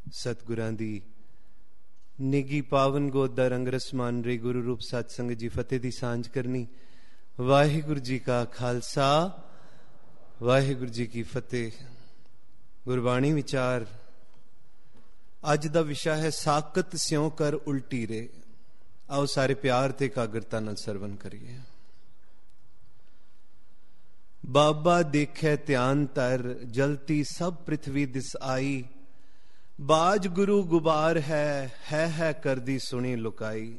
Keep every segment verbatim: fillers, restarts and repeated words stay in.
ਸਤਿਗੁਰਾਂ ਦੀ ਨਿੱਘੀ ਪਾਵਨ ਗੋਦ ਦਾ ਰੰਗ ਰਸਮਾਨ ਰਹੀ ਗੁਰੂ ਰੂਪ ਸਤ ਸੰਗਤ ਜੀ ਫਤਿਹ ਦੀ ਸਾਂਝ ਕਰਨੀ। ਵਾਹਿਗੁਰੂ ਜੀ ਕਾ ਖਾਲਸਾ, ਵਾਹਿਗੁਰੂ ਜੀ ਕੀ ਫਤਿਹ। ਗੁਰਬਾਣੀ ਵਿਚਾਰ ਅੱਜ ਦਾ ਵਿਸ਼ਾ ਹੈ ਸਾਕਤ ਸਿਉ ਕਰ ਉਲਟੀ ਰੇ। ਆਓ ਸਾਰੇ ਪਿਆਰ ਤੇ ਇਕਾਗਰਤਾ ਨਾਲ ਸਰਵਨ ਕਰੀਏ। ਬਾਬਾ ਦੇਖੈ ਧਿਆਨ ਧਰ, ਜਲਤੀ ਸਭ ਪ੍ਰਿਥਵੀ ਦਿਸ ਆਈ। ਬਾਜ ਗੁਰੂ ਗੁਬਾਰ ਹੈ, ਹੈ ਹੈ ਕਰਦੀ ਸੁਣੀ ਲੁਕਾਈ।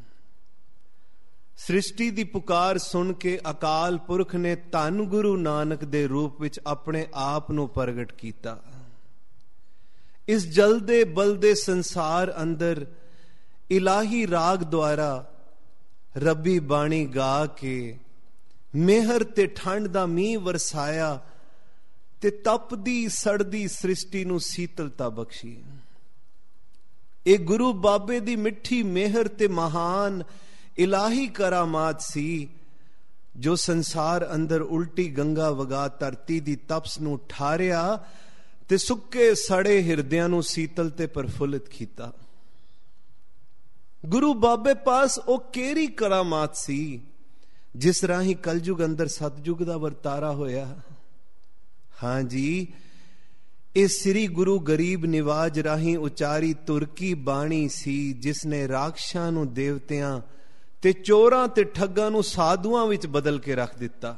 ਸ੍ਰਿਸ਼ਟੀ ਦੀ ਪੁਕਾਰ ਸੁਣ ਕੇ ਅਕਾਲ ਪੁਰਖ ਨੇ ਧੰਨ ਗੁਰੂ ਨਾਨਕ ਦੇ ਰੂਪ ਵਿੱਚ ਆਪਣੇ ਆਪ ਨੂੰ ਪ੍ਰਗਟ ਕੀਤਾ। ਇਸ ਜਲਦੇ ਬਲਦੇ ਸੰਸਾਰ ਅੰਦਰ ਇਲਾਹੀ ਰਾਗ ਦੁਆਰਾ ਰੱਬੀ ਬਾਣੀ ਗਾ ਕੇ ਮਿਹਰ ਤੇ ਠੰਡ ਦਾ ਮੀਂਹ ਵਰਸਾਇਆ ਤੇ ਤਪਦੀ ਸੜਦੀ ਸ੍ਰਿਸ਼ਟੀ ਨੂੰ ਸੀਤਲਤਾ ਬਖਸ਼ੀ। ਇਹ ਗੁਰੂ ਬਾਬੇ ਦੀ ਮਿੱਠੀ ਮਿਹਰ ਤੇ ਮਹਾਨ ਇਲਾਹੀ ਕਰਾਮਾਤ ਸੀ ਜੋ ਸੰਸਾਰ ਅੰਦਰ ਉਲਟੀ ਗੰਗਾ ਵਗਾ ਧਰਤੀ ਦੀ ਤਪਸ ਨੂੰ ਠਾਰਿਆ ਤੇ ਸੁੱਕੇ ਸੜੇ ਹਿਰਦਿਆਂ ਨੂੰ ਸੀਤਲ ਤੇ ਪ੍ਰਫੁੱਲਿਤ ਕੀਤਾ। ਗੁਰੂ ਬਾਬੇ ਪਾਸ ਉਹ ਕਿਹੜੀ ਕਰਾਮਾਤ ਸੀ ਜਿਸ ਰਾਹੀਂ ਕਲਯੁਗ ਅੰਦਰ ਸਤਜੁਗ ਦਾ ਵਰਤਾਰਾ ਹੋਇਆ। ਹਾਂ ਜੀ, ਇਹ ਸ੍ਰੀ ਗੁਰੂ ਗਰੀਬ ਨਿਵਾਜ ਰਾਹੀਂ ਉਚਾਰੀ ਤੁਰਕੀ ਬਾਣੀ ਸੀ ਜਿਸ ਨੇ ਰਾਖਸ਼ਾਂ ਨੂੰ ਦੇਵਤਿਆਂ ਤੇ ਚੋਰਾਂ ਤੇ ਠੱਗਾਂ ਨੂੰ ਸਾਧੂਆਂ ਵਿੱਚ ਬਦਲ ਕੇ ਰੱਖ ਦਿੱਤਾ।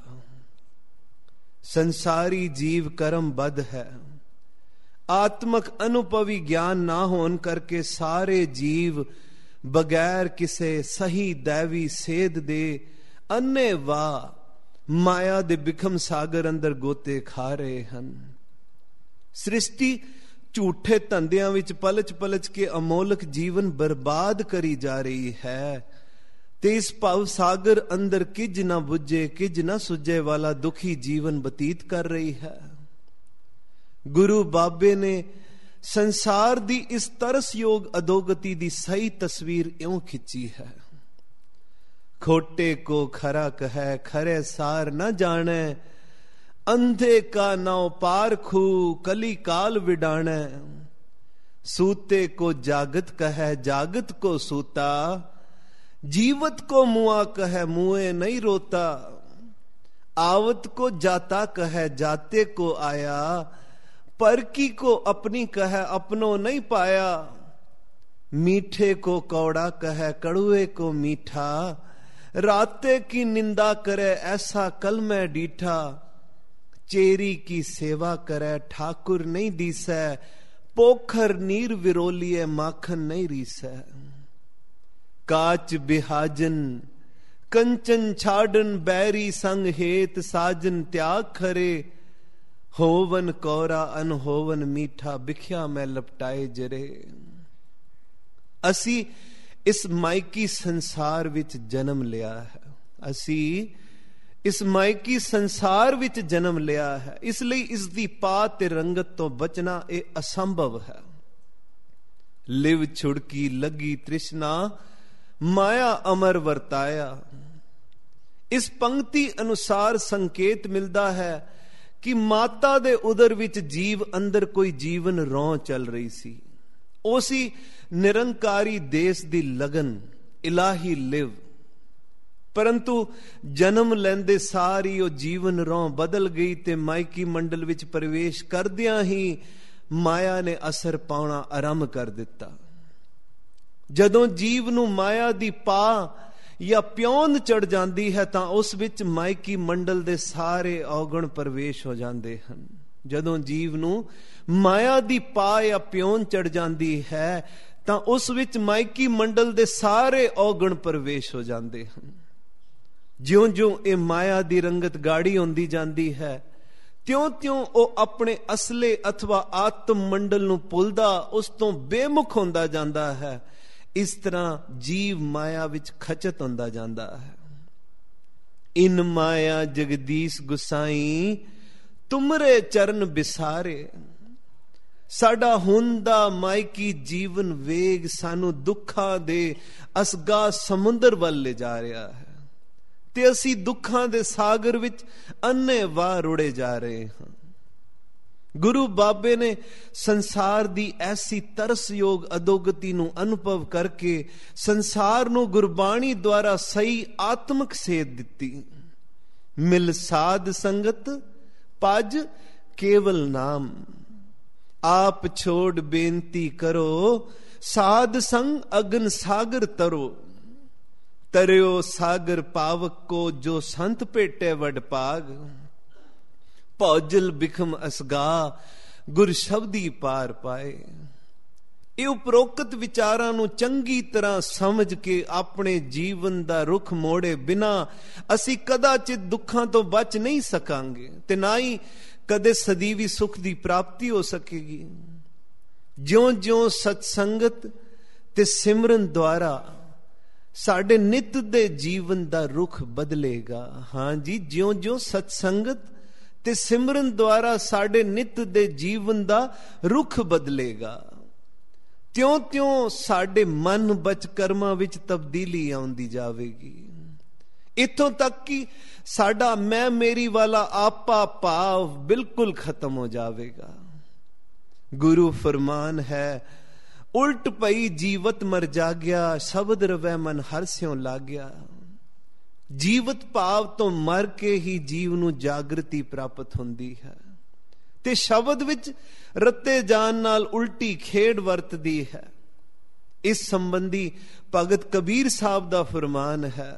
ਸੰਸਾਰੀ ਜੀਵ ਕਰਮਬੱਧ ਹੈ। ਆਤਮਕ ਅਨੁਭਵੀ ਗਿਆਨ ਨਾ ਹੋਣ ਕਰਕੇ ਸਾਰੇ ਜੀਵ ਬਗੈਰ ਕਿਸੇ ਸਹੀ ਦੈਵੀ ਸੇਧ ਦੇ ਅੰਨੇ ਵਾਹ ਮਾਇਆ ਦੇ ਬਿਖਮ ਸਾਗਰ ਅੰਦਰ ਗੋਤੇ ਖਾ ਰਹੇ ਹਨ। ਸ੍ਰਿਸ਼ਟੀ ਝੂਠੇ ਧੰਦਿਆਂ ਵਿੱਚ ਪਲਚ ਪਲਚ ਕੇ ਅਮੋਲਕ ਜੀਵਨ ਬਰਬਾਦ ਕਰੀ ਜਾ ਰਹੀ ਹੈ ਤੇ ਇਸ ਭਵ ਸਾਗਰ ਅੰਦਰ ਕਿਜ ਨਾ ਬੁੱਝੇ ਕਿਜ ਨਾ ਸੁੱਝੇ ਵਾਲਾ ਦੁਖੀ ਜੀਵਨ ਬਤੀਤ ਕਰ ਰਹੀ ਹੈ। ਗੁਰੂ ਬਾਬੇ ਨੇ ਸੰਸਾਰ ਦੀ ਇਸ ਤਰਸਯੋਗ ਅਧੋਗਤੀ ਦੀ ਸਹੀ ਤਸਵੀਰ ਇਉਂ ਖਿੱਚੀ ਹੈ। खोटे को खरा कहे, खरे सार न जाने। अंधे का नौ पारखू, कली काल विडाने। सूते को जागत कहे, जागत को सूता। जीवत को मुआ कहे, मुए नहीं रोता। आवत को जाता कहे, जाते को आया। परकी को अपनी कहे, अपनो नहीं पाया। मीठे को कौड़ा कहे, कड़ुए को मीठा। राते की निंदा करे, ऐसा कल में डीठा। चेरी की सेवा करे, ठाकुर नहीं दीसै। पोखर नीर विरोलिए, माखन नहीं रीसै। काच बिहाजन कंचन छाडन, बैरी संग हेत साजन त्याग खरे। होवन कौरा अनहोवन मीठा, बिख्या में लपटाए जरे। असी इस मायकी संसार विच जन्म लिया है। असी इस मायकी संसार विच जन्म लिया है, इसलिए इस दी पात ते रंगत तो बचना ये असंभव है। लिव छुड़की लगी तृष्णा, माया अमर वर्ताया। इस पंक्ति अनुसार संकेत मिलता है कि माता दे उदर विच जीव अंदर कोई जीवन रौं चल रही सी। उसी निरंकारी देश दी लगन इलाही लिव, परंतु जन्म लेंदे सारी ओ जीवन रौं बदल गई ते मायकी मंडल विच प्रवेश करदियां ही माया ने असर पाउणा आरंभ कर दिता। जदों जीव नूं माया दी पा या प्योंद चढ़ जांदी है तां उस विच मायकी मंडल दे सारे औगण प्रवेश हो जांदे हन। जदों जीव नूं माया दी पा या प्योन चढ़ जाती है तां उस विच मायकी मंडल दे सारे औगण प्रवेश हो जाते हैं। ज्यों ज्यों ये माया दी रंगत गाड़ी होंदी जाती है त्यों त्यों वो अपने असले अथवा आत्म मंडल नूं भुलदा उस तो बेमुख होंदा जांदा है। इस तरह जीव माया विच खचत होंदा जांदा है। इन माया जगदीश गुसाई, तुमरे चरण बिसारे। साडा हुंदा मायकी जीवन वेग सानू दुखां दे असगा समुंदर वल ले जा रहा है ते असी दुखां दे सागर विच अन्ने वाह रुड़े जा रहे हां। ਗੁਰੂ ਬਾਬੇ ਨੇ ਸੰਸਾਰ ਦੀ ਐਸੀ ਤਰਸਯੋਗ ਅਦੋਗਤੀ ਨੂੰ ਅਨੁਭਵ ਕਰਕੇ ਸੰਸਾਰ ਨੂੰ ਗੁਰਬਾਣੀ ਦੁਆਰਾ ਸਹੀ ਆਤਮਿਕ ਸੇਧ ਦਿੱਤੀ। ਮਿਲ ਸਾਧ ਸੰਗਤ ਭਜ ਕੇਵਲ ਨਾਮ, ਆਪ ਛੋੜ ਬੇਨਤੀ ਕਰੋ, ਸਾਧ ਸੰਗ ਅਗਨ ਸਾਗਰ ਤਰੋ। ਤਰਿਓ ਸਾਗਰ ਪਾਵਕ ਕੋ, ਜੋ ਸੰਤ ਭੇਟੇ ਵਡ ਭਾਗ। ਭੌਜਲ ਬਿਖਮ ਅਸਗਾ, ਗੁਰ ਸ਼ਬਦੀ ਪਾਰ ਪਾਏ। ਇਹ ਉਪਰੋਕਤ ਵਿਚਾਰਾਂ ਨੂੰ ਚੰਗੀ ਤਰ੍ਹਾਂ ਸਮਝ ਕੇ ਆਪਣੇ ਜੀਵਨ ਦਾ ਰੁਖ ਮੋੜੇ ਬਿਨਾ ਅਸੀਂ ਕਦਾਚਿਤ ਦੁੱਖਾਂ ਤੋਂ ਬਚ ਨਹੀਂ ਸਕਾਂਗੇ ਤੇ ਨਾ ਹੀ ਕਦੇ ਸਦੀਵੀ ਸੁਖ ਦੀ ਪ੍ਰਾਪਤੀ ਹੋ ਸਕੇਗੀ। ਜਿਉਂ-ਜਿਉਂ ਸਤਸੰਗਤ ਤੇ ਸਿਮਰਨ ਦੁਆਰਾ ਸਾਡੇ ਨਿਤ ਦੇ ਜੀਵਨ ਦਾ ਰੁਖ ਬਦਲੇਗਾ। ਹਾਂਜੀ, ਜਿਉਂ-ਜਿਉਂ ਸਤਸੰਗਤ ਤੇ ਸਿਮਰਨ ਦੁਆਰਾ ਸਾਡੇ ਨਿਤ ਦੇ ਜੀਵਨ ਦਾ ਰੁਖ ਬਦਲੇਗਾ, ਤਿਉਂ-ਤਿਉਂ ਸਾਡੇ ਮਨ ਬਚ ਕਰਮਾਂ ਵਿੱਚ ਤਬਦੀਲੀ ਆਉਂਦੀ ਜਾਵੇਗੀ। ਇੱਥੋਂ ਤੱਕ ਕਿ ਸਾਡਾ ਮੈਂ ਮੇਰੀ ਵਾਲਾ ਆਪਾ ਭਾਵ ਬਿਲਕੁਲ ਖਤਮ ਹੋ ਜਾਵੇਗਾ। ਗੁਰੂ ਫਰਮਾਨ ਹੈ, ਉਲਟ ਪਈ ਜੀਵਤ ਮਰ ਜਾਗਿਆ, ਸ਼ਬਦ ਰਵੈ ਮਨ ਹਰ ਸਿਉ ਲਾਗਿਆ। ਜੀਵਤ ਭਾਵ ਤੋਂ ਮਰ ਕੇ ਹੀ ਜੀਵ ਨੂੰ ਜਾਗਰਤੀ ਪ੍ਰਾਪਤ ਹੁੰਦੀ ਹੈ ਤੇ ਸ਼ਬਦ ਵਿੱਚ ਰੱਤੇ ਜਾਣ ਨਾਲ ਉਲਟੀ ਖੇਡ ਵਰਤਦੀ ਹੈ। ਇਸ ਸੰਬੰਧੀ ਭਗਤ ਕਬੀਰ ਸਾਹਿਬ ਦਾ ਫਰਮਾਨ ਹੈ,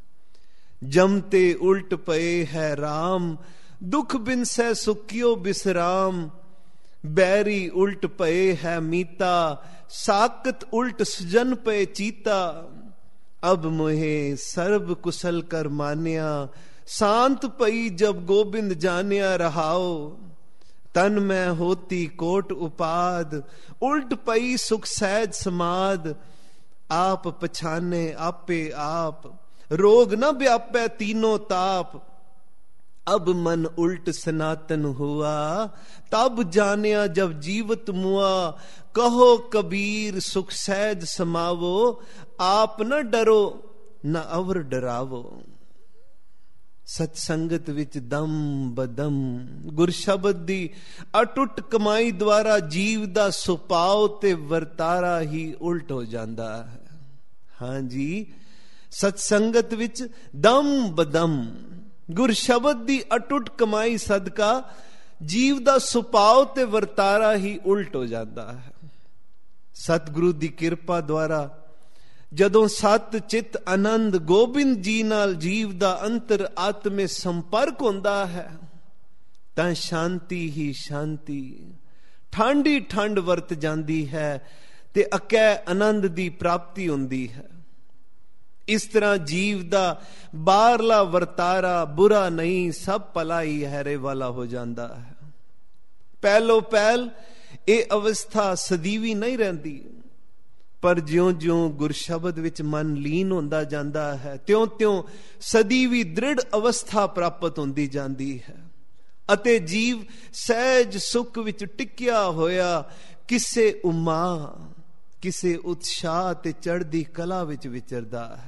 ਜਮ ਤੇ ਉਲਟ ਪਏ ਹੈ ਰਾਮ, ਦੁਖ ਬਿਨਸੈ ਸੁਖਿਓ ਬਿਸਰਾਮ। ਬੈਰੀ ਉਲਟ ਪਏ ਹੈ ਮੀਤਾ, ਸਾਕਤ ਉਲਟ ਸੁਜਨ ਪਏ ਚੀਤਾ। ਅਬ ਮੋਹੇ ਸਰਬ ਕੁਸਲ ਕਰ ਮਾਨਿਆ, शांत पई जब गोबिंद जानिया रहाओ, तन में होती कोट उपाद, उल्ट पई सुख सहज समाद, आप पछाने आपे आप, रोग न व्यापे तीनों ताप। अब मन उल्ट सनातन हुआ, तब जानिया जब जीवत मुआ, कहो कबीर सुख सहज समावो, आप न डरो न अवर डरावो। सत्संगत विच दम बदम गुर शब्द दी अटुट कमाई द्वारा जीव दा सुपाव ते वर्तारा ही उल्ट हो जांदा है। हाँ जी, सत्संगत विच दम बदम गुर शब्द दी अटुट कमाई सदका जीव दा सुपाव ते वर्तारा ही उल्ट हो जाता है। सतगुरु दी किरपा द्वारा जदों सत चित आनंद गोबिंद जी नाल जीव दा अंतर आत्मे संपर्क होंदा है, तां शांति ही शांति, ठंडी ठंड वरत जांदी है ते अकै आनंद दी प्राप्ति होंदी है। इस तरह जीव दा बाहरला वर्तारा बुरा नहीं, सब भला ही हैरे वाला हो जाता है। पहलो पहल ये अवस्था सदीवी नहीं रहती, पर ज्यों ज्यों गुर शब्द विच मन लीन होंदा जांदा है, त्यों त्यों सदीवी दृढ़ अवस्था प्राप्त होंदी जांदी है अते जीव सहज सुख विच टिकिया होया किसे उमा किसे उत्साह ते चढ़दी कला विच विचरदा है।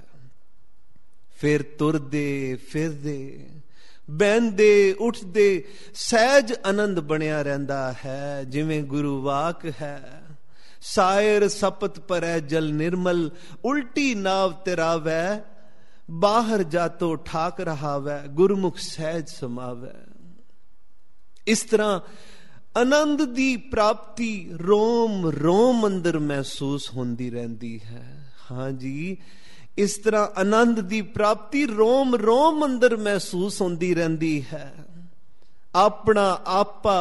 फिर तुरदे फिरदे बहंदे उठदे सहज आनंद बनिया रहंदा है। जिवें गुरु वाक है, सायर सपत परै जल निर्मल, उल्टी नाव तिरावै, बाहर जातो ठाक रहावै, गुरमुख सहज समावै। इस तरह आनंद दी प्राप्ति रोम रोम अंदर महसूस होंदी रहंदी है। हाँ जी, इस तरह आनंद दी प्राप्ति रोम रोम अंदर महसूस होंदी रहंदी है। अपना आपा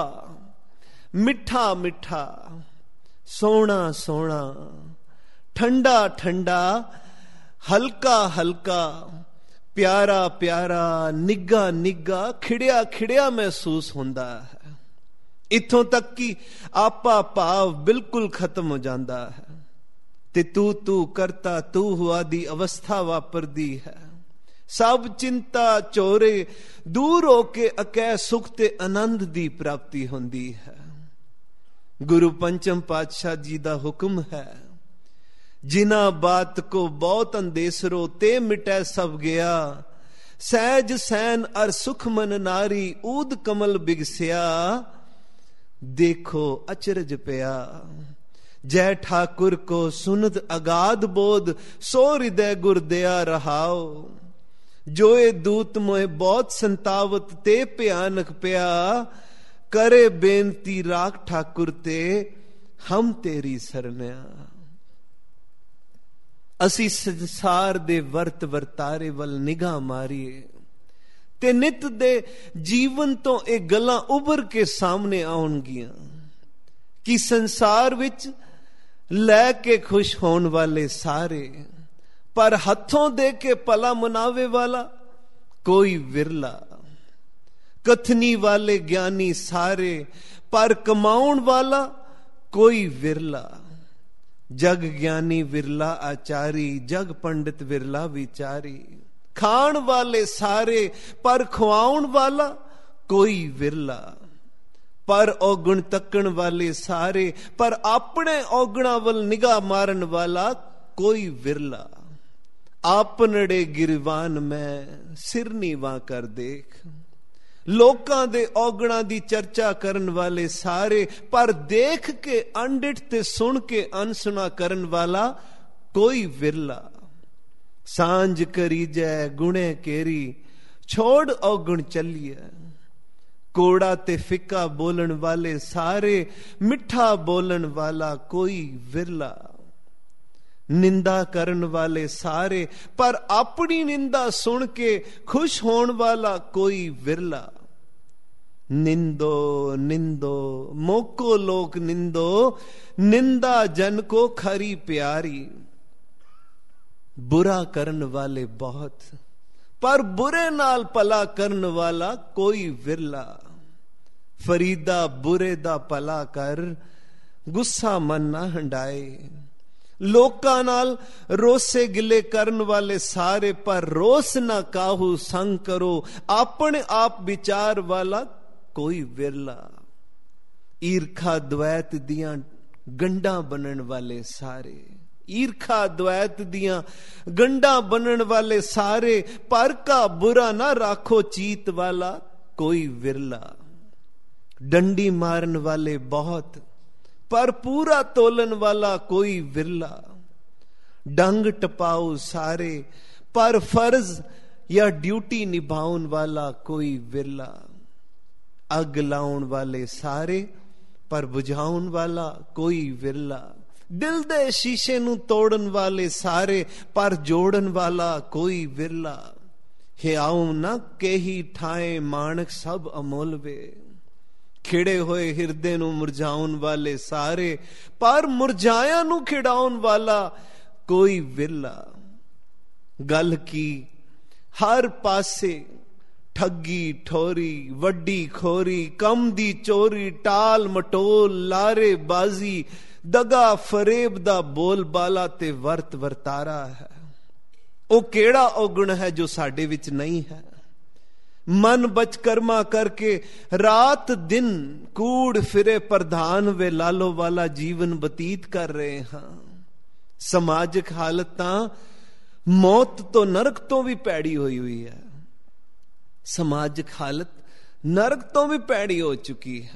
मिठा मिठा, सोना सोना, ठंडा ठंडा, हल्का हल्का, प्यारा प्यारा, निग्गा निग्गा, खिड़िया खिड़िया महसूस होंदा है। इथों तक कि आपा भाव बिल्कुल खत्म हो जाता है ते तू तू करता तू हुआ दी अवस्था वापरदी है। सब चिंता चोरे दूर होके अकै सुख ते आनंद दी प्राप्ति होंदी है। गुरु पंचम पातशाह जी दा हुक्म है, जिना बात को बहुत अंदेसरो ते मिटै सब गया, सहज सैन अर सुख मन नारी ऊद कमल बिगसिया, देखो अचरज पया। जय ठाकुर को सुनत अगाध बोध, सो हृदय गुर दया रहाओ। जो ए दूत मोए बहुत संतावत, ते भयानक पया। करे बेनती राख ठाकुर ते, हम तेरी सरन्या। ਅਸੀਂ ਸੰਸਾਰ ਦੇ ਵਰਤ ਵਰਤਾਰੇ ਵੱਲ ਨਿਗਾਹ ਮਾਰੀਏ ਤੇ ਨਿਤ ਦੇ ਜੀਵਨ ਤੋਂ ਇਹ ਗੱਲਾਂ ਉੱਭਰ ਕੇ ਸਾਹਮਣੇ ਆਉਣਗੀਆਂ ਕਿ ਸੰਸਾਰ ਵਿੱਚ ਲੈ ਕੇ ਖੁਸ਼ ਹੋਣ ਵਾਲੇ ਸਾਰੇ, ਪਰ ਹੱਥੋਂ ਦੇ ਕੇ ਭਲਾ ਮਨਾਵੇ ਵਾਲਾ ਕੋਈ ਵਿਰਲਾ। ਕਥਨੀ ਵਾਲੇ ਗਿਆਨੀ ਸਾਰੇ, ਪਰ ਕਮਾਉਣ ਵਾਲਾ ਕੋਈ ਵਿਰਲਾ। जग ज्ञानी विरला आचारी, जग पंडित विरला विचारी। खाण वाले सारे, पर खुआउण वाला कोई विरला। पर औगुण तकण वाले सारे, पर अपने औगुणा वल निगाह मारन वाला कोई विरला। आपनड़े गिरवान में सिर नीवा कर देख। ਲੋਕਾਂ ਦੇ ਔਗਣਾਂ ਦੀ ਚਰਚਾ ਕਰਨ ਵਾਲੇ ਸਾਰੇ, ਪਰ ਦੇਖ ਕੇ ਅੰਡਿਠ ਤੇ ਸੁਣ ਕੇ ਅਨਸੁਣਾ ਕਰਨ ਵਾਲਾ ਕੋਈ ਵਿਰਲਾ। ਸਾਂਝ ਕਰੀਜੈ ਗੁਣੇ ਕੇਰੀ, ਛੋੜ ਔਗਣ ਚੱਲੀਏ। ਕੋੜਾ ਤੇ ਫਿੱਕਾ ਬੋਲਣ ਵਾਲੇ ਸਾਰੇ, ਮਿੱਠਾ ਬੋਲਣ ਵਾਲਾ ਕੋਈ ਵਿਰਲਾ। ਨਿੰਦਾ ਕਰਨ ਵਾਲੇ ਸਾਰੇ, ਪਰ ਆਪਣੀ ਨਿੰਦਾ ਸੁਣ ਕੇ ਖੁਸ਼ ਹੋਣ ਵਾਲਾ ਕੋਈ ਵਿਰਲਾ। ਨਿੰਦੋ ਨਿੰਦੋ ਮੋਕੋ ਲੋਕ ਨਿੰਦੋ, ਨਿੰਦਾ ਜਨ ਕੋ ਖਰੀ ਪਿਆਰੀ। ਬੁਰਾ ਕਰਨ ਵਾਲੇ ਬਹੁਤ, ਪਰ ਬੁਰੇ ਨਾਲ ਭਲਾ ਕਰਨ ਵਾਲਾ ਕੋਈ ਵਿਰਲਾ। ਫਰੀਦਾ ਬੁਰੇ ਦਾ ਭਲਾ ਕਰ, ਗੁੱਸਾ ਮਨ ਨਾ ਹੰਡਾਏ। ਲੋਕਾਂ ਨਾਲ ਰੋਸੇ ਗਿਲੇ ਕਰਨ ਵਾਲੇ ਸਾਰੇ, ਪਰ ਰੋਸ ਨਾ ਕਾਹੂ ਸੰਗ ਕਰੋ। ਆਪਣੇ ਆਪ ਵਿਚਾਰ ਵਾਲਾ ਕੋਈ ਵਿਰਲਾ। ਈਰਖਾ ਦ્વੈਤ ਦੀਆਂ ਗੰਢਾਂ ਬਣਨ ਵਾਲੇ ਸਾਰੇ, ਈਰਖਾ ਦ્વੈਤ ਦੀਆਂ ਗੰਢਾਂ ਬਣਨ ਵਾਲੇ ਸਾਰੇ, ਪਰ ਕਾ ਬੁਰਾ ਨਾ ਰਾਖੋ ਚੀਤ ਵਾਲਾ ਕੋਈ ਵਿਰਲਾ। ਡੰਡੀ ਮਾਰਨ ਵਾਲੇ ਬਹੁਤ, ਪਰ ਪੂਰਾ ਤੋਲਣ ਵਾਲਾ ਕੋਈ ਵਿਰਲਾ। ਡੰਗ ਟਪਾਉ ਸਾਰੇ, ਪਰ ਫਰਜ਼ ਜਾਂ ਡਿਊਟੀ ਨਿਭਾਉਣ ਵਾਲਾ ਕੋਈ ਵਿਰਲਾ। ਅੱਗ ਲਾਉਣ ਵਾਲੇ ਸਾਰੇ, ਪਰ ਬੁਝਾਉਣ ਵਾਲਾ ਕੋਈ ਵਿਰਲਾ। ਦਿਲ ਦੇ ਸ਼ੀਸ਼ੇ ਨੂੰ ਤੋੜਨ ਵਾਲੇ ਸਾਰੇ, ਪਰ ਜੋੜਨ ਵਾਲਾ ਕੋਈ ਵਿਰਲਾ। ਹਿਆਉ ਨਾ ਕੇਹੀ ਠਾਏ, ਮਾਣਕ ਸਭ ਅਮੁੱਲ ਵੇ। ਖਿੜੇ ਹੋਏ ਹਿਰਦੇ ਨੂੰ ਮੁਰਝਾਉਣ ਵਾਲੇ ਸਾਰੇ, ਪਰ ਮੁਰਝਾਇਆਂ ਨੂੰ ਖਿੜਾਉਣ ਵਾਲਾ ਕੋਈ ਵਿਰਲਾ। ਗੱਲ ਕੀ ਹਰ ਪਾਸੇ ਠੱਗੀ ਠੋਰੀ, ਵੱਡੀ ਖੋਰੀ, ਕੰਮ ਦੀ ਚੋਰੀ, ਟਾਲ ਮਟੋਲ, ਲਾਰੇ ਬਾਜ਼ੀ, ਦਗਾ ਫਰੇਬ ਦਾ ਬੋਲ ਬਾਲਾ ਤੇ ਵਰਤ ਵਰਤਾਰਾ ਹੈ। ਉਹ ਕਿਹੜਾ ਔਗਣ ਹੈ ਜੋ ਸਾਡੇ ਵਿੱਚ ਨਹੀਂ ਹੈ? ਮਨ ਬਚਕਰਮਾ ਕਰਕੇ ਰਾਤ ਦਿਨ ਕੂੜ ਫਿਰੇ ਪ੍ਰਧਾਨ ਵੇ ਲਾਲੋ ਵਾਲਾ ਜੀਵਨ ਬਤੀਤ ਕਰ ਰਹੇ ਹਾਂ। ਸਮਾਜਿਕ ਹਾਲਤ ਤਾਂ ਮੌਤ ਤੋਂ, ਨਰਕ ਤੋਂ ਵੀ ਪੈੜੀ ਹੋਈ ਹੋਈ ਹੈ। ਸਮਾਜਿਕ ਹਾਲਤ ਨਰਕ ਤੋਂ ਵੀ ਪੈੜੀ ਹੋ ਚੁੱਕੀ ਹੈ।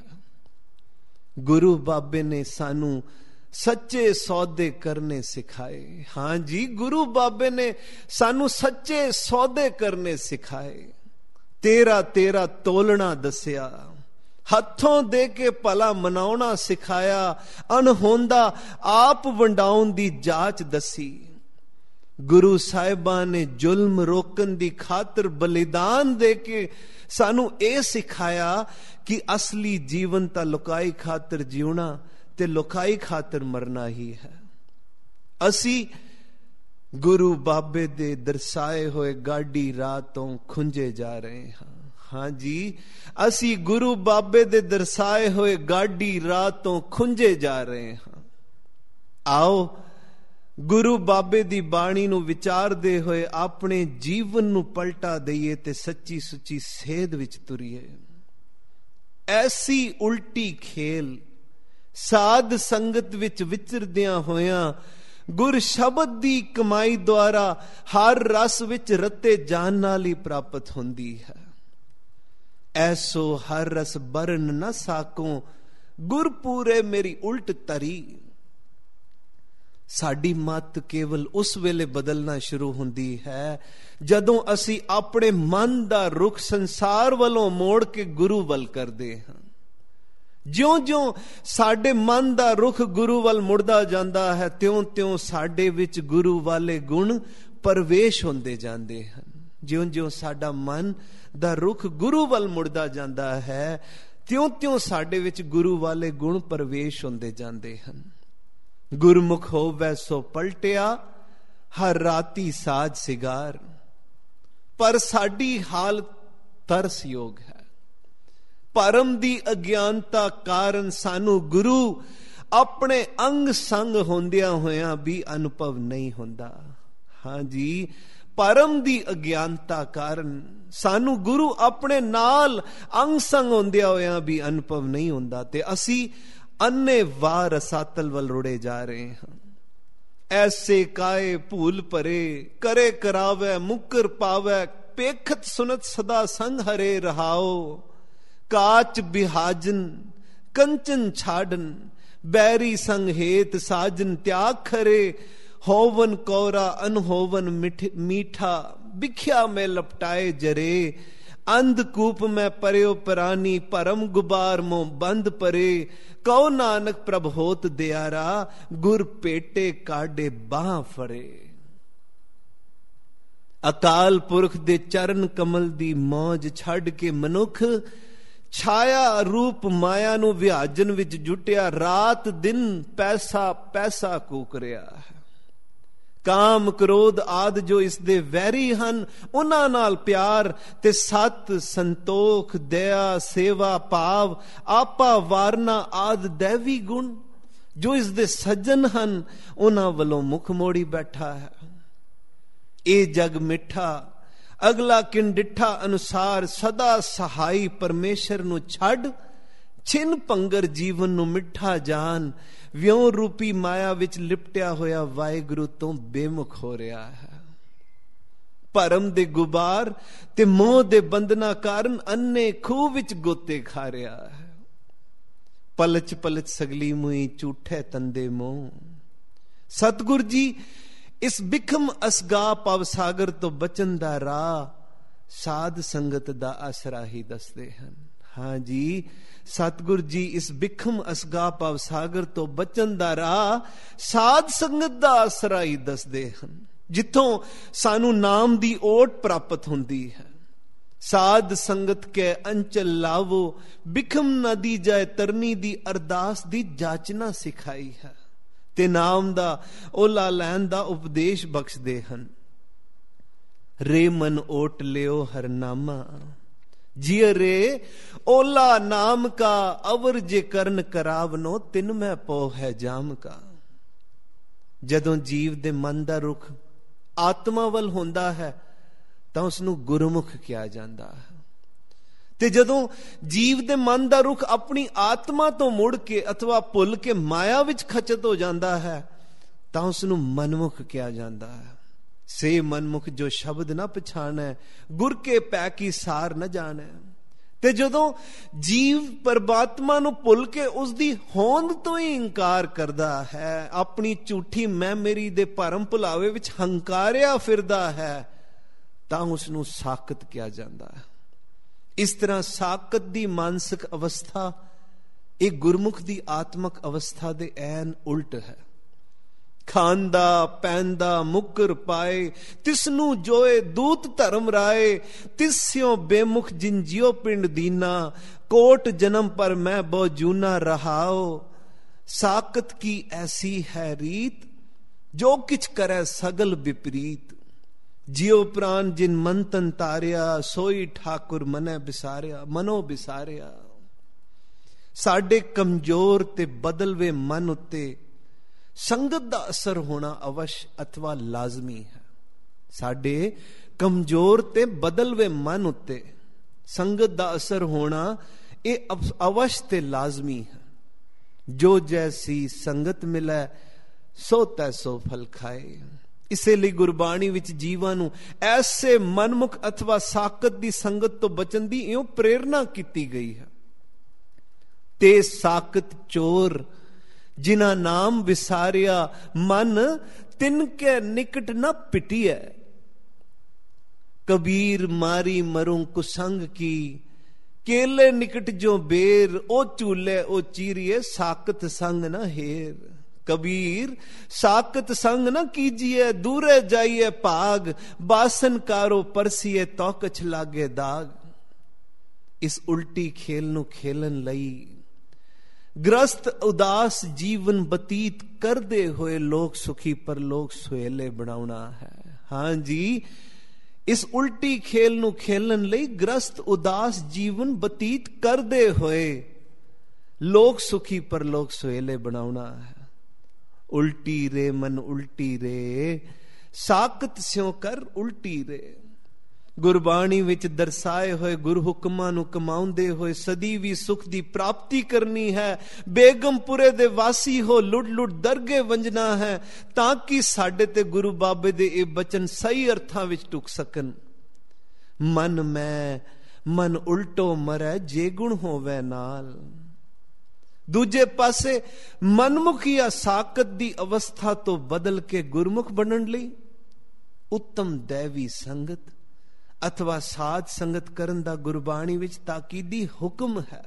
ਗੁਰੂ ਬਾਬੇ ਨੇ ਸਾਨੂੰ ਸੱਚੇ ਸੌਦੇ ਕਰਨੇ ਸਿਖਾਏ। ਹਾਂ ਜੀ, ਗੁਰੂ ਬਾਬੇ ਨੇ ਸਾਨੂੰ ਸੱਚੇ ਸੌਦੇ ਕਰਨੇ ਸਿਖਾਏ। ਤੇਰਾ ਤੇਰਾ ਤੋਲਣਾ ਦੱਸਿਆ, ਹੱਥੋਂ ਦੇ ਕੇ ਭਲਾ ਮਨਾਉਣਾ ਸਿਖਾਇਆ। ਅਣਹੋਂਦਾ ਆਪ ਵੰਡਾਉਣ ਦੀ ਜਾਚ ਦੱਸੀ। ਗੁਰੂ ਸਾਹਿਬਾਂ ਨੇ ਜ਼ੁਲਮ ਰੋਕਣ ਦੀ ਖਾਤਰ ਬਲੀਦਾਨ ਦੇ ਕੇ ਸਾਨੂੰ ਇਹ ਸਿਖਾਇਆ ਕਿ ਅਸਲੀ ਜੀਵਨ ਤਾਂ ਲੁਕਾਈ ਖਾਤਰ ਜਿਉਣਾ ਤੇ ਲੁਕਾਈ ਖਾਤਰ ਮਰਨਾ ਹੀ ਹੈ। ਅਸੀਂ ਗੁਰੂ ਬਾਬੇ ਦੇ ਦਰਸਾਏ ਹੋਏ ਗਾਡੀ ਰਾਹ ਤੋਂ ਖੁੰਝੇ ਜਾ ਰਹੇ ਹਾਂ। ਹਾਂ ਜੀ, ਅਸੀਂ ਗੁਰੂ ਬਾਬੇ ਦੇ ਦਰਸਾਏ ਹੋਏ ਗਾਡੀ ਰਾਹ ਤੋਂ ਖੁੰਝੇ ਜਾ ਰਹੇ ਹਾਂ। ਆਓ ਗੁਰੂ ਬਾਬੇ ਦੀ ਬਾਣੀ ਨੂੰ ਵਿਚਾਰਦੇ ਹੋਏ ਆਪਣੇ ਜੀਵਨ ਨੂੰ ਪਲਟਾ ਦਈਏ ਤੇ ਸੱਚੀ ਸੁੱਚੀ ਸੇਧ ਵਿੱਚ ਤੁਰੀਏ। ਐਸੀ ਉਲਟੀ ਖੇਲ ਸਾਧ ਸੰਗਤ ਵਿੱਚ ਵਿਚਰਦਿਆਂ ਹੋਇਆਂ ਗੁਰ ਸ਼ਬਦ ਦੀ ਕਮਾਈ ਦੁਆਰਾ ਹਰ ਰਸ ਵਿੱਚ ਰਤੇ ਜਾਣ ਨਾਲ ਹੀ ਪ੍ਰਾਪਤ ਹੁੰਦੀ ਹੈ। ਐਸੋ ਹਰ ਰਸ ਬਰਨ ਨਾ ਸਾਕੋ, ਗੁਰਪੂਰੇ ਮੇਰੀ ਉਲਟ ਤਰੀ। ਸਾਡੀ ਮੱਤ ਕੇਵਲ ਉਸ ਵੇਲੇ ਬਦਲਣਾ ਸ਼ੁਰੂ ਹੁੰਦੀ ਹੈ ਜਦੋਂ ਅਸੀਂ ਆਪਣੇ ਮਨ ਦਾ ਰੁਖ ਸੰਸਾਰ ਵੱਲੋਂ ਮੋੜ ਕੇ ਗੁਰੂ ਵੱਲ ਕਰਦੇ ਹਾਂ। ਜਿਉਂ-ਜਿਉਂ ਸਾਡੇ ਮਨ ਦਾ ਰੁਖ ਗੁਰੂ ਵੱਲ ਮੁੜਦਾ ਜਾਂਦਾ ਹੈ, ਤਿਉਂ-ਤਿਉਂ ਸਾਡੇ ਵਿੱਚ ਗੁਰੂ ਵਾਲੇ ਗੁਣ ਪ੍ਰਵੇਸ਼ ਹੁੰਦੇ ਜਾਂਦੇ ਹਨ। ਜਿਉਂ-ਜਿਉਂ ਸਾਡਾ ਮਨ ਦਾ ਰੁਖ ਗੁਰੂ ਵੱਲ ਮੁੜਦਾ ਜਾਂਦਾ ਹੈ, ਤਿਉਂ-ਤਿਉਂ ਸਾਡੇ ਵਿੱਚ ਗੁਰੂ ਵਾਲੇ ਗੁਣ ਪ੍ਰਵੇਸ਼ ਹੁੰਦੇ ਜਾਂਦੇ ਹਨ। ਗੁਰਮੁਖ ਹੋਵੈ ਸੋ ਪਲਟਿਆ, ਹਰ ਰਾਤੀ ਸਾਜ ਸਿਗਾਰ। ਪਰ ਸਾਡੀ ਹਾਲਤ ਤਰਸਯੋਗ ਹੈ। ਭਰਮ ਦੀ ਅਗਿਆਨਤਾ ਕਾਰਨ ਸਾਨੂੰ ਗੁਰੂ ਆਪਣੇ ਅੰਗ ਸੰਗ ਹੁੰਦਿਆਂ ਹੋਇਆਂ ਵੀ ਅਨੁਭਵ ਨਹੀਂ ਹੁੰਦਾ। ਹਾਂਜੀ, ਭਰਮ ਦੀ ਅਗਿਆਨਤਾ ਕਾਰਨ ਸਾਨੂੰ ਗੁਰੂ ਆਪਣੇ ਨਾਲ ਅੰਗ ਸੰਗ ਹੁੰਦਿਆਂ ਹੋਇਆਂ ਵੀ ਅਨੁਭਵ ਨਹੀਂ ਹੁੰਦਾ ਤੇ ਅਸੀਂ ਅੰਨੇ ਵਾਹ ਰਸਾਤਲ ਵੱਲ ਰੁੜੇ ਜਾ ਰਹੇ ਹਾਂ। ਐਸੇ ਕਾਏ ਭੂਲ ਭਰੇ, ਕਰੇ ਕਰਾਵੇ ਮੁਕਰ ਪਾਵੇ, ਪੇਖਤ ਸੁਨਤ ਸਦਾ ਸੰਗ ਹਰੇ ਰਹਾਓ। ਕਾਚ ਬਿਹਾਜਨ ਕੰਚਨ ਛਾੜਨ, ਬੈਰੀ ਸੰਗ ਹੇਤ ਸਾਜਨ ਤਿਆਗ ਖਰੇ। ਹੋਵਨ ਕੌਰਾ ਅਨਹੋਵਨ ਮੀਠਾ, ਬਿਖਿਆ ਮੈਂ ਲਪਟਾਏ ਜਰੇ। ਅੰਧਕੂਪ ਮੈਂ ਪਰਿਓ ਪਰਾਨੀ, ਭਰਮ ਗੁਬਾਰ ਮੋਂ ਬੰਦ ਪਰੇ। ਕਉ ਨਾਨਕ ਪ੍ਰਭ ਹੋਤ ਦਿਆਰਾ, ਗੁਰ ਪੇਟੇ ਕਾਢੇ ਬਾਹ ਫਰੇ। ਅਕਾਲ ਪੁਰਖ ਦੇ ਚਰਨ ਕਮਲ ਦੀ ਮੌਜ ਛੱਡ ਕੇ ਮਨੁੱਖ ਛਾਇਆ ਰੂਪ ਮਾਇਆ ਨੂੰ ਵਿਆਜਨ ਵਿੱਚ ਜੁਟਿਆ, ਰਾਤ ਦਿਨ ਪੈਸਾ ਪੈਸਾ ਕੂਕ ਰਿਹਾ ਹੈ। ਕਾਮ ਕ੍ਰੋਧ ਆਦਿ ਜੋ ਇਸ ਦੇ ਵੈਰੀ ਹਨ, ਉਹਨਾਂ ਨਾਲ ਪਿਆਰ ਤੇ ਸਤ ਸੰਤੋਖ ਦਇਆ ਸੇਵਾ ਭਾਵ ਆਪਾ ਵਾਰਨਾ ਆਦਿ ਦੈਵੀ ਗੁਣ ਜੋ ਇਸ ਦੇ ਸੱਜਣ ਹਨ, ਉਹਨਾਂ ਵੱਲੋਂ ਮੁਖ ਮੋੜੀ ਬੈਠਾ ਹੈ। ਇਹ ਜਗ ਮਿੱਠਾ ਅਗਲਾ ਕਿਨ ਡਿੱਠਾ ਅਨੁਸਾਰ, ਸਦਾ ਸਹਾਈ ਪਰਮੇਸ਼ਰ ਨੂੰ ਛੱਡ ਛਿਨ ਭੰਗਰ ਜੀਵਨ ਨੂੰ ਮਿੱਠਾ ਜਾਨ। ਵਿਉਂ ਰੂਪੀ ਮਾਇਆ ਵਿੱਚ ਲਿਪਟਿਆ ਹੋਇਆ ਵਾਹਿਗੁਰੂ ਤੋਂ ਬੇਮੁਖ ਹੋ ਰਿਹਾ ਹੈ। ਭਰਮ ਦੇ ਗੁਬਾਰ ਤੇ ਮੋਹ ਦੇ ਬੰਧਨਾਂ ਕਾਰਨ ਅੰਨੇ ਖੂਹ ਵਿੱਚ ਗੋਤੇ ਖਾ ਰਿਹਾ ਹੈ। ਪਲਚ ਪਲਚ ਸਗਲੀ ਮੂਈ ਝੂਠੇ ਤੰਦੇ ਮੋਹ। ਸਤਿਗੁਰ ਜੀ ਇਸ ਬਿਖਮ ਅਸਗਾ ਪਵ ਸਾਗਰ ਤੋਂ ਬਚਣ ਦਾ ਰਾਹ ਸਾਧ ਸੰਗਤ ਦਾ ਆਸਰਾ ਹੀ ਦੱਸਦੇ ਹਨ। ਹਾਂ ਜੀ, ਸਤਿਗੁਰ ਜੀ ਇਸ ਬਿਖਮ ਅਸਗਾ ਪਵ ਸਾਗਰ ਤੋਂ ਬਚਣ ਦਾ ਰਾਹ ਸਾਧ ਸੰਗਤ ਦਾ ਆਸਰਾ ਹੀ ਦੱਸਦੇ ਹਨ, ਜਿੱਥੋਂ ਸਾਨੂੰ ਨਾਮ ਦੀ ਓਟ ਪ੍ਰਾਪਤ ਹੁੰਦੀ ਹੈ। ਸਾਧ ਸੰਗਤ ਕੇ ਅੰਚਲ ਲਾਵੋ, ਬਿਖਮ ਨਾ ਦੀ ਜਾਏ ਤਰਨੀ ਦੀ ਅਰਦਾਸ ਦੀ ਜਾਚਨਾ ਸਿਖਾਈ ਹੈ ਤੇ ਨਾਮ ਦਾ ਓਲਾ ਲੈਣ ਦਾ ਉਪਦੇਸ਼ ਬਖਸ਼ਦੇ ਹਨ। ਰੇ ਮਨ ਓਟ ਲਿਓ ਹਰਨਾਮਾ, ਜਿय ਰੇ ਓਲਾ ਨਾਮ ਕਾ। ਅਵਰ ਜੇ ਕਰਨ ਕਰਾਵਨੋ, ਤਿਨ ਮੈਂ ਪੋ ਹੈ ਜਾਮ ਕਾ। ਜਦੋਂ ਜੀਵ ਦੇ ਮਨ ਦਾ ਰੁਖ ਆਤਮਾ ਵੱਲ ਹੁੰਦਾ ਹੈ ਤਾਂ ਉਸਨੂੰ ਗੁਰਮੁਖ ਕਿਹਾ ਜਾਂਦਾ ਹੈ, ਤੇ ਜਦੋਂ ਜੀਵ ਦੇ ਮਨ ਦਾ ਰੁਖ ਆਪਣੀ ਆਤਮਾ ਤੋਂ ਮੁੜ ਕੇ ਅਥਵਾ ਭੁੱਲ ਕੇ ਮਾਇਆ ਵਿੱਚ ਖਚਤ ਹੋ ਜਾਂਦਾ ਹੈ ਤਾਂ ਉਸਨੂੰ ਮਨਮੁਖ ਕਿਹਾ ਜਾਂਦਾ ਹੈ। ਸੇ ਮਨਮੁਖ ਜੋ ਸ਼ਬਦ ਨਾ ਪਛਾਣੈ, ਗੁਰ ਕੇ ਪੈ ਕੀ ਸਾਰ ਨਾ ਜਾਣੈ। ਤੇ ਜਦੋਂ ਜੀਵ ਪਰਮਾਤਮਾ ਨੂੰ ਭੁੱਲ ਕੇ ਉਸ ਦੀ ਹੋਂਦ ਤੋਂ ਹੀ ਇਨਕਾਰ ਕਰਦਾ ਹੈ, ਆਪਣੀ ਝੂਠੀ ਮੈਂ ਮੇਰੀ ਦੇ ਭਰਮ ਭੁਲਾਵੇ ਵਿੱਚ ਹੰਕਾਰਿਆ ਫਿਰਦਾ ਹੈ, ਤਾਂ ਉਸਨੂੰ ਸਾਕਤ ਕਿਹਾ ਜਾਂਦਾ ਹੈ। ਇਸ ਤਰ੍ਹਾਂ ਸਾਕਤ ਦੀ ਮਾਨਸਿਕ ਅਵਸਥਾ ਇਹ ਗੁਰਮੁਖ ਦੀ ਆਤਮਕ ਅਵਸਥਾ ਦੇ ਐਨ ਉਲਟ ਹੈ। ਖਾਂਦਾ ਪੈਂਦਾ ਮੁਕਰ ਪਾਏ, ਤਿਸਨੂੰ ਜੋਏ ਦੂਤ ਧਰਮ ਰਾਏ। ਤਿਸਿਓ ਬੇਮੁਖ ਜਿਨ ਜਿਉ ਪਿੰਡ ਦੀਨਾ, ਕੋਟ ਜਨਮ ਪਰ ਮੈਂ ਬਹੁ ਜੂਨਾ ਰਹਾਓ। ਸਾਕਤ ਕੀ ਐਸੀ ਹੈ ਰੀਤ, ਜੋ ਕਿਛ ਕਰੈ ਸਗਲ ਵਿਪਰੀਤ। ਜਿਉ ਪ੍ਰਾਨ ਜਿਨ ਮਨ ਤਨ ਤਾਰਿਆ, ਸੋਈ ਠਾਕੁਰ ਮਨੈ ਬਿਸਾਰਿਆ ਮਨੋ ਬਿਸਾਰਿਆ। ਸਾਡੇ ਕਮਜ਼ੋਰ ਤੇ ਬਦਲਵੇਂ ਮਨ ਉੱਤੇ ਸੰਗਤ ਦਾ ਅਸਰ ਹੋਣਾ ਅਵਸ਼ ਅਥਵਾ ਲਾਜ਼ਮੀ ਹੈ। ਸਾਡੇ ਕਮਜ਼ੋਰ ਤੇ ਬਦਲਵੇਂ ਮਨ ਉੱਤੇ ਸੰਗਤ ਦਾ ਅਸਰ ਹੋਣਾ ਇਹ ਅਵਸ਼ ਤੇ ਲਾਜ਼ਮੀ ਹੈ। ਜੋ ਜੈਸੀ ਸੰਗਤ ਮਿਲੈ, ਸੋ ਤੈਸੋ ਫਲ ਖਾਏ। ਇਸੇ ਲਈ ਗੁਰਬਾਣੀ ਵਿੱਚ ਜੀਵਾਂ ਨੂੰ ਐਸੇ ਮਨਮੁਖ ਅਥਵਾ ਸਾਕਤ ਦੀ ਸੰਗਤ ਤੋਂ ਬਚਣ ਦੀ ਇਉਂ ਪ੍ਰੇਰਨਾ ਕੀਤੀ ਗਈ ਹੈ। ਤੇ ਸਾਕਤ ਚੋਰ, ਜਿਨਾ ਨਾਮ ਵਿਸਾਰਿਆ ਮਨ, ਤਿਨ ਕੇ ਨਿਕਟ ਨਾ ਪਿਟਿਐ। कबीर मारी मरूं कुसंग की, केले निकट जो बेर, ओ चूले ओ चीरिए, साकत संग न हेर। कबीर साकत संग न कीजिए, दूरे जाइए भाग, बासन कारो परसिए तो कछ लागे दाग। इस उल्टी खेल नू खेलन लई ग्रस्त उदास जीवन बतीत करदे होए लोक सुखी पर लोक सुहेले बनाउणा है। हां जी, इस उल्टी खेल नू खेलन लई ग्रस्त उदास जीवन बतीत करदे होए लोक सुखी पर लोक सुहेले बनाउणा है। उल्टी रे मन उल्टी रे, साकत स्यों कर उल्टी रे। गुरबाणी विच दर्शाए होए गुरु हुक्मां नू कमाउंदे होए सदी भी सुख दी प्राप्ति करनी है। बेगमपुरे दे वासी हो, लुट लुट दरगे वंजना है, ताकि साडे ते गुरु बाबे दे ए बचन सही अर्थां विच टुक सकन। मन मैं मन उल्टो मरै, जे गुण होवे नाल। दूजे पासे मनमुखिया साकत दी अवस्था तो बदल के गुरमुख बनन लई उत्तम दैवी संगत अथवा साध संगत करन दा गुरबाणी विच ताकीदी हुक्म है।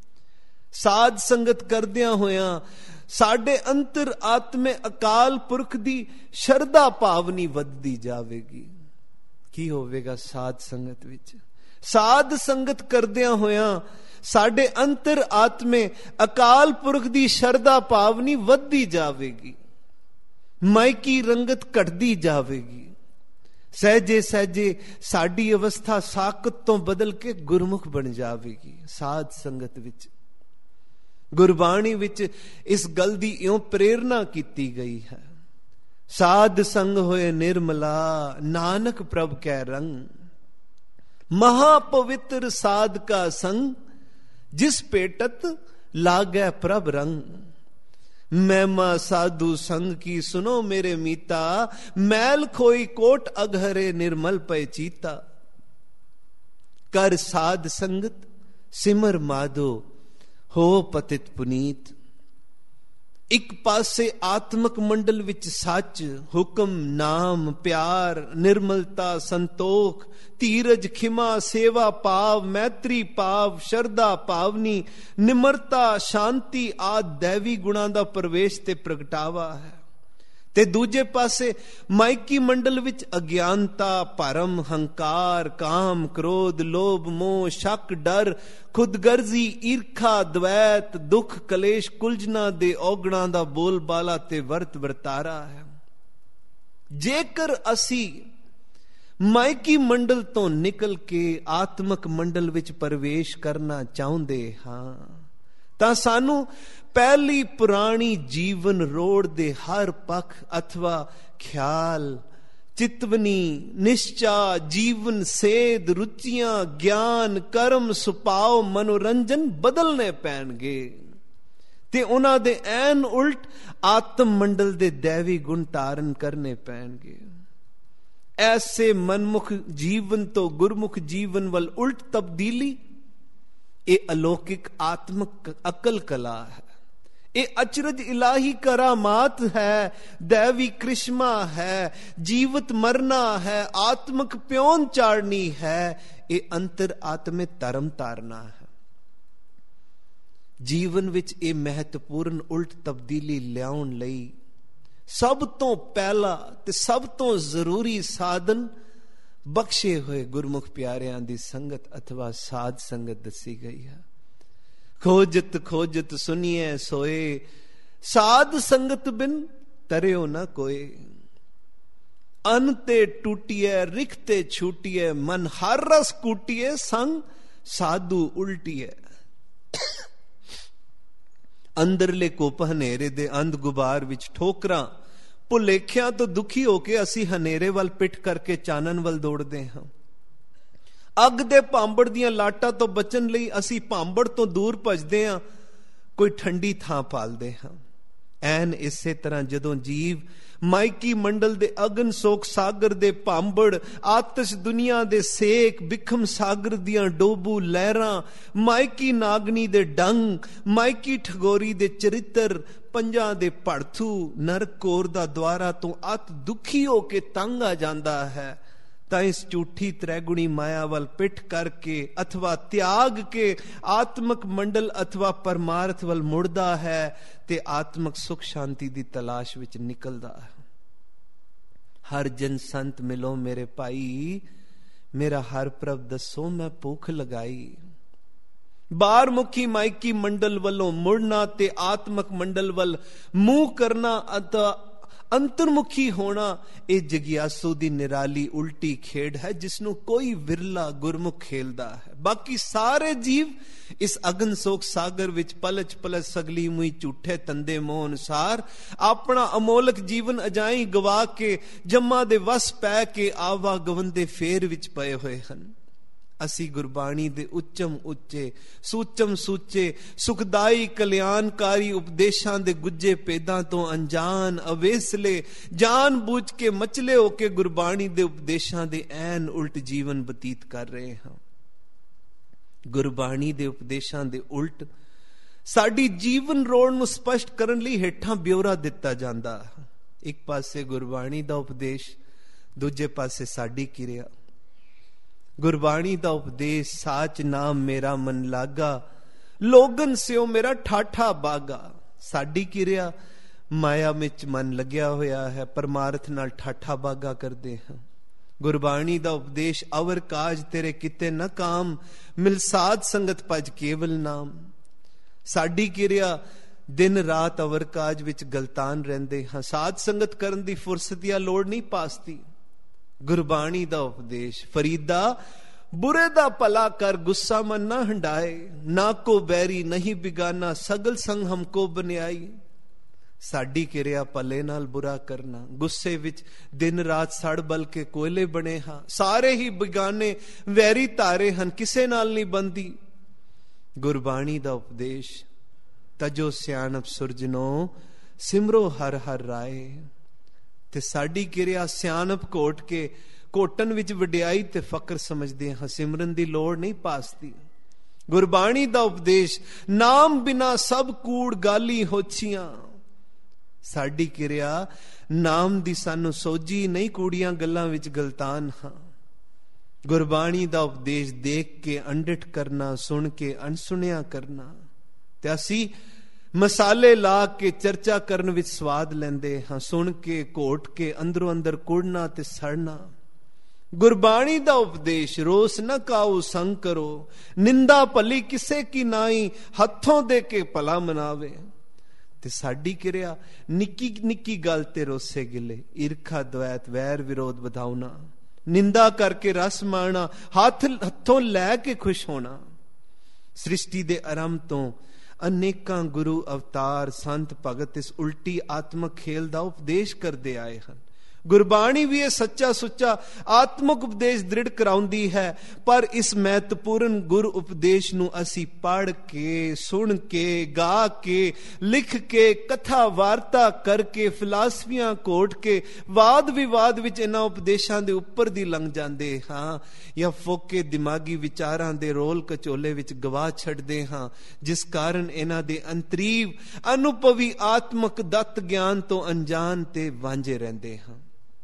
साध संगत करदियां होया साडे अंतर आत्मे अकाल पुरख दी शरदा भावनी वधदी जावेगी। की होवेगा साध संगत विच? साध संगत करदियां होया साडे अंतर आत्मे अकाल पुरख दी शरदा भावनी वधदी जावेगी, मायकी रंगत घटदी जावेगी। सहजे सहजे साडी अवस्था साकत तो बदल के गुरमुख बन जावेगी साध संगत विच। गुरबाणी विच इस गल दी इउं प्रेरणा कीती गई है। साध संग होए निर्मला, नानक प्रभ कै रंग। महापवित्र साध का संग, जिस पेटत लागै प्रभ रंग। मैमा साधु संग की सुनो मेरे मीता, मैल खोई कोट अघहरे निर्मल पय चीता। कर साध संगत सिमर माधो, हो पतित पुनीत। एक पासे आत्मक मंडल विच सच, हुक्म नाम प्यार निर्मलता संतोख धीरज खिमा सेवा पाव मैत्री पाव शरदा पावनी निमरता शांति आदि दैवी गुणां दा प्रवेश ते प्रगटावा है। ते दूजे पासे माइकी मंडल विच अज्ञानता भरम हंकार काम क्रोध लोभ मोह शक डर खुदगर्जी ईर्खा द्वैत दुख कलेश कुलजना दे औगणा दा बोल बाला ते वर्त वर्तारा है। जेकर असी माइकी मंडल तो निकल के आत्मक मंडल विच प्रवेश करना चाहुंदे हां तां सानू पहली पुरानी जीवन रोड़ दे हर पख अथवा ख्याल चितवनी निश्चा जीवन सेध रुचियां ज्ञान कर्म सुपाव मनोरंजन बदलने पैणगे ते उन्हां दे ऐन उल्ट आत्म मंडल दे दैवी गुण धारण करने पैणगे। ऐसे मनमुख जीवन तो गुरमुख जीवन वल उल्ट तब्दीली ये अलौकिक आत्मक अकल कला है। ये अचरज इलाही करामात है, दैवी कृष्मा है, जीवत मरना है, आत्मक प्योन चाड़नी है, ये अंतर आत्मे धर्म तारना है। जीवन विच ये महत्वपूर्ण उल्ट तब्दीली लियाउण लई सब तो पहला ते सब तो जरूरी साधन बख्शे हुए गुरमुख प्यारियां दी संगत अथवा साध संगत दसी गई है। खोजत खोजत सुनिए सोए, साध संगत बिन तरियो न कोई। अनते टूटिए रिखते छूटिए, मन हर रस कूटिए, संग साधु उल्टिए। अंदरले कोप हनेरे दे अंध गुबार विच ठोकरां भुलेखियां तो दुखी होके असी हनेरे वल पिठ करके चानन वल दौड़दे हां। अग दे भांबड़ दियां लाटां तो बचन लई असी भांबड़ तो दूर भजदे हां, कोई ठंडी थां पालदे हां। ਐਨ ਇਸੇ ਤਰ੍ਹਾਂ ਜਦੋਂ ਜੀਵ ਮਾਇਕੀ ਮੰਡਲ ਦੇ ਅਗਨ ਸੋਕ ਸਾਗਰ ਦੇ ਭਾਂਬੜ, ਆਤਸ਼ ਦੁਨੀਆ ਦੇ ਸੇਕ, ਬਿਖਮ ਸਾਗਰ ਦੀਆਂ ਡੋਬੂ ਲਹਿਰਾਂ, ਮਾਇਕੀ ਨਾਗਨੀ ਦੇ ਡੰਗ, ਮਾਇਕੀ ਠਗੋਰੀ ਦੇ ਚਰਿੱਤਰ, ਪੰਜਾਂ ਦੇ ਭੜਥੂ, ਨਰਕ ਕੋਰ ਦਾ ਦੁਆਰਾ ਤੋਂ ਅਤ ਦੁਖੀ ਹੋ ਕੇ ਤੰਗ ਆ ਜਾਂਦਾ ਹੈ, ਤਾਂ ਇਸ ਝੂਠੀ ਤ੍ਰੈਗੁਣੀ ਮਾਇਆ ਵੱਲ ਪਿੱਠ ਕਰਕੇ ਅਥਵਾ ਤਿਆਗ ਕੇ ਆਤਮਕ ਮੰਡਲ ਅਥਵਾ ਪਰਮਾਰਥ ਵੱਲ ਮੁੜਦਾ ਹੈ ਤੇ ਆਤਮਕ ਸੁਖ ਸ਼ਾਂਤੀ ਦੀ ਤਲਾਸ਼ ਵਿੱਚ ਨਿਕਲਦਾ ਹੈ। ਹਰ ਜਨ ਸੰਤ ਮਿਲੋ ਮੇਰੇ ਭਾਈ, ਮੇਰਾ ਹਰ ਪ੍ਰਭ ਦੱਸੋ ਮੈਂ ਭੁੱਖ ਲਗਾਈ। ਬਾਹਰ ਮੁਖੀ ਮਾਇਕੀ ਮੰਡਲ ਵੱਲੋਂ ਮੁੜਨਾ ਤੇ ਆਤਮਕ ਮੰਡਲ ਵੱਲ ਮੂੰਹ ਕਰਨਾ ਅਤੇ ਅੰਤਰਮੁਖੀ ਹੋਣਾ, ਇਹ ਜਗਿਆਸੂ ਦੀ ਨਿਰਾਲੀ ਉਲਟੀ ਖੇਡ ਹੈ ਜਿਸ ਨੂੰ ਕੋਈ ਵਿਰਲਾ ਗੁਰਮੁਖ ਖੇਲਦਾ ਹੈ। ਬਾਕੀ ਸਾਰੇ ਜੀਵ ਇਸ ਅਗਨ ਸੋਕ ਸਾਗਰ ਵਿੱਚ ਪਲਚ ਪਲਚ ਸਗਲੀ ਮੁਈ ਝੂਠੇ ਤੰਦੇ ਮੋਹ ਅਨੁਸਾਰ ਆਪਣਾ ਅਮੋਲਕ ਜੀਵਨ ਅਜਾਈ ਗਵਾ ਕੇ ਜੰਮਾ ਦੇ ਵਸ ਪੈ ਕੇ ਆਵਾ ਗਵੰਦੇ ਫੇਰ ਵਿੱਚ ਪਏ ਹੋਏ ਹਨ। ਅਸੀਂ ਗੁਰਬਾਣੀ ਦੇ ਉੱਚਮ ਉੱਚੇ, ਸੂਚਮ ਸੂਚੇ, ਸੁਖਦਾਈ ਕਲਿਆਣਕਾਰੀ ਉਪਦੇਸ਼ਾਂ ਦੇ ਗੁੱਜੇ ਭੇਦਾਂ ਤੋਂ ਅਣਜਾਣ, ਅਵੇਸਲੇ, ਜਾਣ ਬੂਝ ਕੇ ਮਚਲੇ ਹੋ ਕੇ ਗੁਰਬਾਣੀ ਦੇ ਉਪਦੇਸ਼ਾਂ ਦੇ ਐਨ ਉਲਟ ਜੀਵਨ ਬਤੀਤ ਕਰ ਰਹੇ ਹਾਂ। ਗੁਰਬਾਣੀ ਦੇ ਉਪਦੇਸ਼ਾਂ ਦੇ ਉਲਟ ਸਾਡੀ ਜੀਵਨ ਰੋੜ ਨੂੰ ਸਪਸ਼ਟ ਕਰਨ ਲਈ ਹੇਠਾਂ ਬਿਉਰਾ ਦਿੱਤਾ ਜਾਂਦਾ। ਇੱਕ ਪਾਸੇ ਗੁਰਬਾਣੀ ਦਾ ਉਪਦੇਸ਼, ਦੂਜੇ ਪਾਸੇ ਸਾਡੀ ਕਿਰਿਆ। ਗੁਰਬਾਣੀ ਦਾ ਉਪਦੇਸ਼, ਸਾਚ ਨਾਮ ਮੇਰਾ ਮਨ ਲਾਗਾ, ਲੋਗਨ ਸਿਓ ਮੇਰਾ ਠਾਠਾ ਬਾਗਾ। ਸਾਡੀ ਕਿਰਿਆ, ਮਾਇਆ ਵਿੱਚ ਮਨ ਲੱਗਿਆ ਹੋਇਆ ਹੈ, ਪਰਮਾਰਥ ਨਾਲ ਠਾਠਾ ਬਾਗਾ ਕਰਦੇ ਹਾਂ। ਗੁਰਬਾਣੀ ਦਾ ਉਪਦੇਸ਼, ਅਵਰ ਕਾਜ ਤੇਰੇ ਕਿਤੇ ਨਾ ਕਾਮ, ਮਿਲ ਸਾਧ ਸੰਗਤ ਭਜ ਕੇਵਲ ਨਾਮ। ਸਾਡੀ ਕਿਰਿਆ, ਦਿਨ ਰਾਤ ਅਵਰ ਕਾਜ ਵਿੱਚ ਗਲਤਾਨ ਰਹਿੰਦੇ ਹਾਂ, ਸਾਧ ਸੰਗਤ ਕਰਨ ਦੀ ਫੁਰਸਤ ਜਾਂ ਲੋੜ ਨਹੀਂ ਪਾਸਤੀ। ਗੁਰਬਾਣੀ ਦਾ ਉਪਦੇਸ਼, ਫਰੀਦਾ ਬੁਰੇ ਦਾ ਭਲਾ ਕਰ, ਗੁੱਸਾ ਮਨ ਨਾ ਹੰਡਾਏ, ਨਾ ਕੋ ਬੈਰੀ ਨਹੀਂ ਬਿਗਾਨਾ, ਸਗਲ ਸੰਗ ਹਮਕੋ ਬਨਿਆਈ। ਸਾਡੀ ਕਿਰਿਆ, ਭਲੇ ਨਾਲ ਬੁਰਾ ਕਰਨਾ, ਗੁੱਸੇ ਵਿੱਚ ਦਿਨ ਰਾਤ ਸੜ ਬਲ ਕੇ ਕੋਇਲੇ ਬਣੇ ਹਾਂ, ਸਾਰੇ ਹੀ ਬਿਗਾਨੇ ਵੈਰੀ ਧਾਰੇ ਹਨ, ਕਿਸੇ ਨਾਲ ਨਹੀਂ ਬੰਦੀ। ਗੁਰਬਾਣੀ ਦਾ ਉਪਦੇਸ਼, ਤਜੋ ਸਿਆਣਪ ਸੁਰਜਨੋ, ਸਿਮਰੋ ਹਰ ਹਰ ਰਾਏ। ਤੇ ਸਾਡੀ ਕਿਰਿਆ, ਸਿਆਣਪ ਘੋਟ ਕੇ ਘੋਟਨ ਵਿੱਚ ਵਡਿਆਈ ਤੇ ਫਕਰ ਸਮਝਦੇ ਹਾਂ, ਸਿਮਰਨ ਦੀ ਲੋੜ ਨਹੀਂ ਪਾਸਦੀ। ਗੁਰਬਾਣੀ ਦਾ ਉਪਦੇਸ਼, ਨਾਮ ਬਿਨਾ ਸਭ ਕੂੜ ਗਾਲੀ ਹੋਛੀਆਂ। ਸਾਡੀ ਕਿਰਿਆ, ਨਾਮ ਦੀ ਸਾਨੂੰ ਸੋਝੀ ਨਹੀਂ, ਕੂੜੀਆਂ ਗੱਲਾਂ ਵਿੱਚ ਗਲਤਾਨ ਹਾਂ। ਗੁਰਬਾਣੀ ਦਾ ਉਪਦੇਸ਼, ਦੇਖ ਕੇ ਅੰਡਿਠ ਕਰਨਾ, ਸੁਣ ਕੇ ਅਣਸੁਣਿਆ ਕਰਨਾ। ਤੇ ਅਸੀਂ ਮਸਾਲੇ ਲਾ ਕੇ ਚਰਚਾ ਕਰਨ ਵਿੱਚ ਸਵਾਦ ਲੈਂਦੇ ਹਾਂ, ਸੁਣ ਕੇ ਘੋਟ ਕੇ ਅੰਦਰੋਂ ਅੰਦਰ ਕੁੜਨਾ ਤੇ ਸੜਨਾ। ਗੁਰਬਾਣੀ ਦਾ ਉਪਦੇਸ਼, ਰੋਸ ਨਾ ਕਾਉ ਸੰਗ ਕਰੋ, ਨਿੰਦਾ ਭਲੀ ਕਿਸੇ ਕੀ ਨਾਈ, ਹੱਥੋਂ ਦੇ ਕੇ ਭਲਾ ਮਨਾਵੇ। ਤੇ ਸਾਡੀ ਕਿਰਿਆ, ਨਿੱਕੀ ਨਿੱਕੀ ਗੱਲ ਤੇ ਰੋਸੇ ਗਿਲੇ, ਈਰਖਾ ਦਵੈਤ ਵੈਰ ਵਿਰੋਧ ਵਧਾਉਣਾ, ਨਿੰਦਾ ਕਰਕੇ ਰਸ ਮਾਣਾ, ਹੱਥ ਹੱਥੋਂ ਲੈ ਕੇ ਖੁਸ਼ ਹੋਣਾ। ਸ੍ਰਿਸ਼ਟੀ ਦੇ ਆਰੰਭ ਤੋਂ ਅਨੇਕਾਂ ਗੁਰੂ ਅਵਤਾਰ, ਸੰਤ ਭਗਤ ਇਸ ਉਲਟੀ ਆਤਮਕ ਖੇਲ ਦਾ ਉਪਦੇਸ਼ ਕਰਦੇ ਆਏ ਹਨ। ਗੁਰਬਾਣੀ ਵੀ ਇਹ ਸੱਚਾ ਸੁੱਚਾ ਆਤਮਕ ਉਪਦੇਸ਼ ਦ੍ਰਿੜ ਕਰਾਉਂਦੀ ਹੈ, ਪਰ ਇਸ ਮਹੱਤਵਪੂਰਨ ਗੁਰ ਉਪਦੇਸ਼ ਨੂੰ ਅਸੀਂ ਪੜ੍ਹ ਕੇ, ਸੁਣ ਕੇ, ਗਾ ਕੇ, ਲਿਖ ਕੇ, ਕਥਾ ਵਾਰਤਾ ਕਰਕੇ, ਫਿਲਾਸਫੀਆਂ ਘੋਟ ਕੇ, ਵਾਦ ਵਿਵਾਦ ਵਿੱਚ ਇਹਨਾਂ ਉਪਦੇਸ਼ਾਂ ਦੇ ਉੱਪਰ ਦੀ ਲੰਘ ਜਾਂਦੇ ਹਾਂ, ਜਾਂ ਫੋਕੇ ਦਿਮਾਗੀ ਵਿਚਾਰਾਂ ਦੇ ਰੋਲ ਕਚੋਲੇ ਵਿੱਚ ਗਵਾ ਛੱਡਦੇ ਹਾਂ, ਜਿਸ ਕਾਰਨ ਇਹਨਾਂ ਦੇ ਅੰਤਰੀਵ ਅਨੁਭਵੀ ਆਤਮਕ ਦੱਤ ਗਿਆਨ ਤੋਂ ਅਣਜਾਣ ਤੇ ਵਾਂਝੇ ਰਹਿੰਦੇ ਹਾਂ।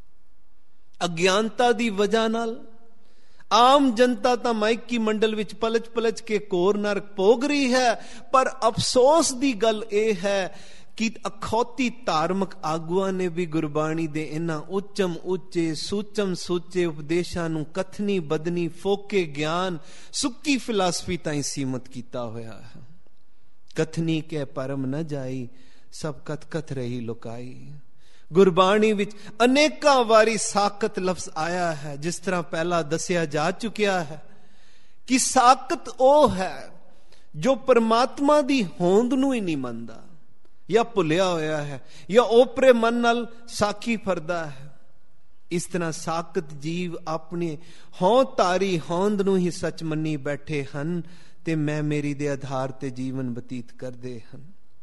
ਅਗਿਆਨਤਾ ਦੀ ਵਜ੍ਹਾ ਨਾਲ ਆਮ ਜਨਤਾ ਤਾਂ ਮਾਇਕੀ ਮੰਡਲ ਵਿੱਚ ਪਲਚ ਪਲਚ ਕੇ ਘੋਰ ਨਰਕ ਭੋਗ ਰਹੀ ਹੈ, ਪਰ ਅਫਸੋਸ ਦੀ ਗੱਲ ਇਹ ਹੈ ਕਿ ਅਖੌਤੀ ਧਾਰਮਿਕ ਆਗੂਆਂ ਨੇ ਵੀ ਗੁਰਬਾਣੀ ਦੇ ਇਹਨਾਂ ਉੱਚਮ ਉੱਚੇ, ਸੂਚਮ ਸੂਚੇ ਉਪਦੇਸ਼ਾਂ ਨੂੰ ਕਥਨੀ ਬਦਨੀ, ਫੋਕੇ ਗਿਆਨ, ਸੁੱਕੀ ਫਿਲਾਸਫੀ ਤਾਈਂ ਸੀਮਤ ਕੀਤਾ ਹੋਇਆ ਹੈ। ਕਥਨੀ ਕੇ ਪਰਮ ਨ ਜਾਈ, ਸਭ ਕਥ ਕਥ ਰਹੀ ਲੁਕਾਈ। ਗੁਰਬਾਣੀ ਵਿੱਚ ਅਨੇਕਾਂ ਵਾਰੀ ਸਾਕਤ ਲਫ਼ਜ਼ ਆਇਆ ਹੈ, ਜਿਸ ਤਰ੍ਹਾਂ ਪਹਿਲਾਂ ਦੱਸਿਆ ਜਾ ਚੁੱਕਿਆ ਹੈ ਕਿ ਸਾਕਤ ਉਹ ਹੈ ਜੋ ਪਰਮਾਤਮਾ ਦੀ ਹੋਂਦ ਨੂੰ ਹੀ ਨਹੀਂ ਮੰਨਦਾ, ਜਾਂ ਭੁੱਲਿਆ ਹੋਇਆ ਹੈ, ਜਾਂ ਓਪਰੇ ਮਨ ਨਾਲ ਸਾਖੀ ਫਰਦਾ ਹੈ। ਇਸ ਤਰ੍ਹਾਂ ਸਾਕਤ ਜੀਵ ਆਪਣੇ ਹਉ ਤਾਰੀ ਹੋਂਦ ਨੂੰ ਹੀ ਸੱਚ ਮੰਨੀ ਬੈਠੇ ਹਨ ਤੇ ਮੈਂ ਮੇਰੀ ਦੇ ਆਧਾਰ ਤੇ ਜੀਵਨ ਬਤੀਤ ਕਰਦੇ ਹਨ।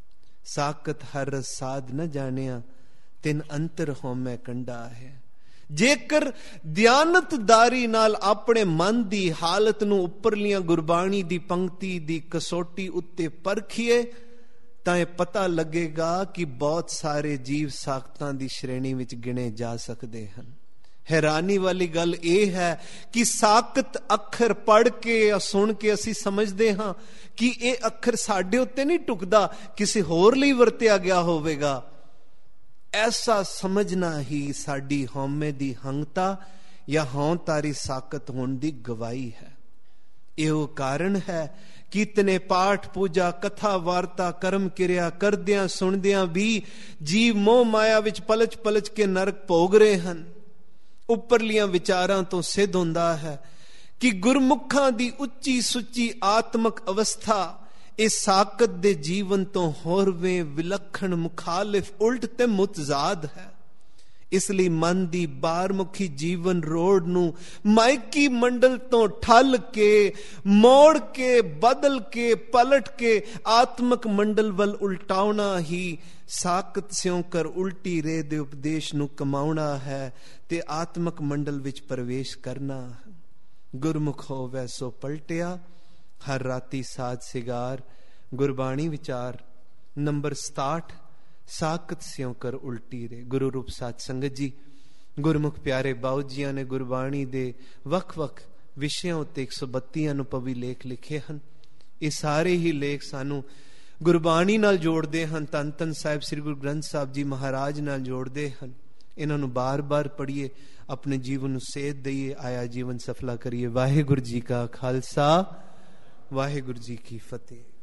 ਸਾਕਤ ਹਰ ਰਸ ਸਾਧ ਨ ਜਾਣਿਆ, ਤਿਨ ਅੰਤਰ ਹੋਮੈ ਕੰਡਾ ਹੈ। ਜੇਕਰ ਦਿਆਨਤਦਾਰੀ ਨਾਲ ਆਪਣੇ ਮਨ ਦੀ ਹਾਲਤ ਨੂੰ ਉੱਪਰਲੀਆਂ ਗੁਰਬਾਣੀ ਦੀ ਪੰਕਤੀ ਦੀ ਕਸੌਟੀ ਉੱਤੇ ਪਰਖੀਏ ਤਾਂ ਇਹ ਪਤਾ ਲੱਗੇਗਾ ਕਿ ਬਹੁਤ ਸਾਰੇ ਜੀਵ ਸਾਖਤਾਂ ਦੀ ਸ਼੍ਰੇਣੀ ਵਿੱਚ ਗਿਣੇ ਜਾ ਸਕਦੇ ਹਨ। ਹੈਰਾਨੀ ਵਾਲੀ ਗੱਲ ਇਹ ਹੈ ਕਿ ਸਾਕਤ ਅੱਖਰ ਪੜ੍ਹ ਕੇ ਜਾਂ ਸੁਣ ਕੇ ਅਸੀਂ ਸਮਝਦੇ ਹਾਂ ਕਿ ਇਹ ਅੱਖਰ ਸਾਡੇ ਉੱਤੇ ਨਹੀਂ ਟੁਕਦਾ, ਕਿਸੇ ਹੋਰ ਲਈ ਵਰਤਿਆ ਗਿਆ ਹੋਵੇਗਾ। ਐਸਾ ਸਮਝਣਾ ਹੀ ਸਾਡੀ ਹਉਮੈ ਦੀ ਹੰਗਤਾ ਜਾਂ ਹਉਤਾਰੀ ਸਾਕਤ ਹੋਣ ਦੀ ਗਵਾਹੀ ਹੈ। ਇਹੋ ਕਾਰਨ ਹੈ ਕਿ ਇਤਨੇ ਪਾਠ ਪੂਜਾ ਕਥਾ ਵਾਰਤਾ ਕਰਮ ਕਿਰਿਆ ਕਰਦਿਆਂ ਸੁਣਦਿਆਂ ਵੀ ਜੀਵ ਮੋਹ ਮਾਇਆ ਵਿੱਚ ਪਲਚ ਪਲਚ ਕੇ ਨਰਕ ਭੋਗ ਰਹੇ ਹਨ। ਉੱਪਰਲੀਆਂ ਵਿਚਾਰਾਂ ਤੋਂ ਸਿੱਧ ਹੁੰਦਾ ਹੈ ਕਿ ਗੁਰਮੁਖਾਂ ਦੀ ਉੱਚੀ ਸੁੱਚੀ ਆਤਮਕ ਅਵਸਥਾ ਇਹ ਸਾਕਤ ਦੇ ਜੀਵਨ ਤੋਂ ਹੋਰਵੇਂ ਵਿਲੱਖਣ ਮੁਖਾਲਿਫ ਉਲਟ ਤੇ ਮੁਤਜ਼ਾਦ ਹੈ। ਇਸ ਲਈ ਮਨ ਦੀ ਬਾਰਮੁਖੀ ਜੀਵਨ ਰੋੜ ਨੂੰ ਮਾਇਕੀ ਮੰਡਲ ਤੋਂ ਠੱਲ ਕੇ ਮੋੜ ਕੇ ਬਦਲ ਕੇ ਪਲਟ ਕੇ ਆਤਮਕ ਮੰਡਲ ਵੱਲ ਉਲਟਾਉਣਾ ਹੀ ਸਾਕਤ ਸਿਉਂ ਕਰ ਉਲਟੀ ਰੇ ਦੇ ਉਪਦੇਸ਼ ਨੂੰ ਕਮਾਉਣਾ ਹੈ ਤੇ ਆਤਮਕ ਮੰਡਲ ਵਿੱਚ ਪ੍ਰਵੇਸ਼ ਕਰਨਾ। ਗੁਰਮੁਖ ਹੋਵੇ ਸੋ ਪਲਟਿਆ, ਹਰ ਰਾਤੀ ਸਾਜ ਸਿਗਾਰ। ਗੁਰਬਾਣੀ ਵਿਚਾਰ ਨੰਬਰ ਸਤਾਹਠ, ਸਾਕਤ ਸਿਉਂ ਕਰ ਉਲਟੀ ਰੇ। ਗੁਰੂ ਰੂਪ ਸਾਧ ਸੰਗਤ ਜੀ, ਗੁਰਮੁਖ ਪਿਆਰੇ ਬਾਊ ਜੀਆਂ ਨੇ ਗੁਰਬਾਣੀ ਦੇ ਵੱਖ-ਵੱਖ ਵਿਸ਼ਿਆਂ ਉੱਤੇ ਇੱਕ ਸੌ ਬੱਤੀ ਅਨੁਭਵੀ ਲੇਖ ਲਿਖੇ ਹਨ। ਇਹ ਸਾਰੇ ਹੀ ਲੇਖ ਸਾਨੂੰ ਗੁਰਬਾਣੀ ਨਾਲ ਜੋੜਦੇ ਹਨ, ਧੰਨ ਧੰਨ ਸਾਹਿਬ ਸ੍ਰੀ ਗੁਰੂ ਗ੍ਰੰਥ ਸਾਹਿਬ ਜੀ ਮਹਾਰਾਜ ਨਾਲ ਜੋੜਦੇ ਹਨ। ਇਹਨਾਂ ਨੂੰ ਬਾਰ-ਬਾਰ ਪੜ੍ਹੀਏ, ਆਪਣੇ ਜੀਵਨ ਨੂੰ ਸੇਧ ਦਈਏ, ਆਇਆ ਜੀਵਨ ਸਫਲਾ ਕਰੀਏ। ਵਾਹਿਗੁਰੂ ਜੀ ਕਾ ਖਾਲਸਾ, ਵਾਹਿਗੁਰੂ ਜੀ ਕੀ ਫਤਿਹ।